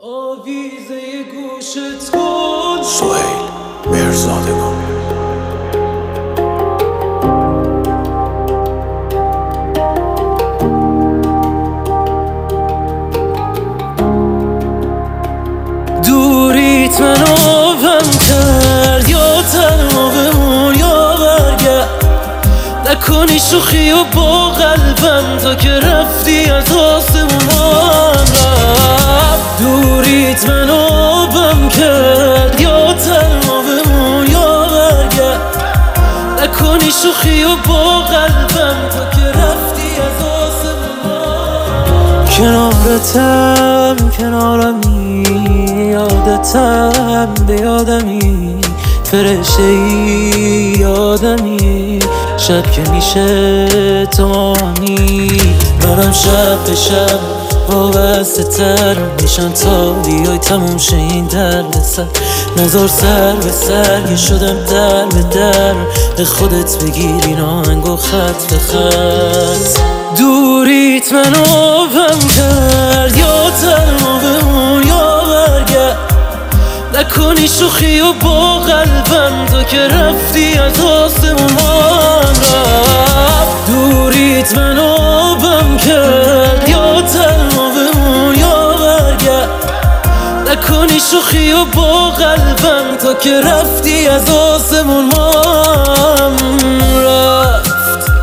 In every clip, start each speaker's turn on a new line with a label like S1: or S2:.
S1: آویزه گوشت کن
S2: سهیل مرزادگان.
S1: دوریت منو غم کرد، یا تنها بمون یا برگرد. نکنی شوخی و با قلبم تا که رفتی از آسمون رفت. دوریت منو غم کرد، یا تنها بمون یا برگرد. نکنی شوخی و با قلبم تا که رفتی از آسمون. کنارتم کنارمی، یادتم به یادمی، فرشته یادمی. شب که میشه تو آنی، منم شب به شب وابسته تر میشم تا بیای تموم شه این درد سر. نذار سر به سر که شدم در به در، به خودت بگیر این آهنگو خط به خط. دوریت منو غم کرد، یا تنها بمون یا برگرد. نکنی شوخی و با قلبم تا که رفتی از آسمون رفت. دوریت منو غم کرد، یا تنها بمون یا برگرد. نکنی شوخی و با قلبم تا که رفتی از آسمون رفت.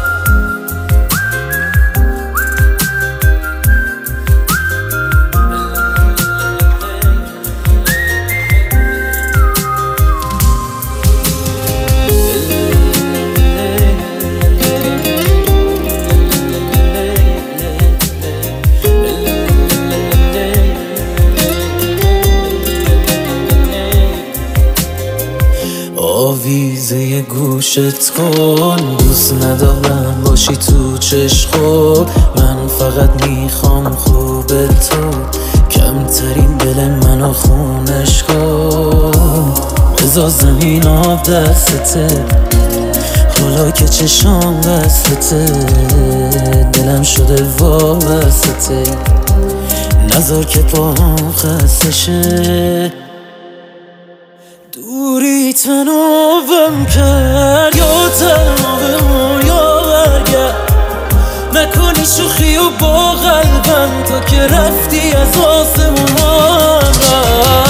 S1: آویزه گوشت کن، دوست ندارم باشی تو چشم. من فقط میخوام خوب تو، کمترین دل منو خونش کن. بذار زمین آب دستته، حالا که چشام بستته، دلم شده وابسته. نذار که پاهم خسته شه. دوریت منو غم کرد، یا تنها بمون یا برگرد. نکنی شوخی و با قلبم تا که رفتی از آسمون رفت.